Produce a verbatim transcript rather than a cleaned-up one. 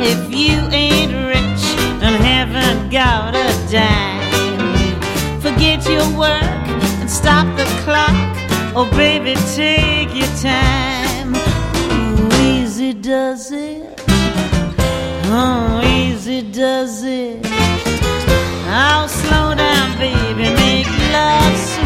if you ain't rich and haven't got a dime. Forget your work and stop the clock. Oh, baby, take your time. Ooh, easy does it. Oh, easy does it. I'll slow down, baby, make love sweet.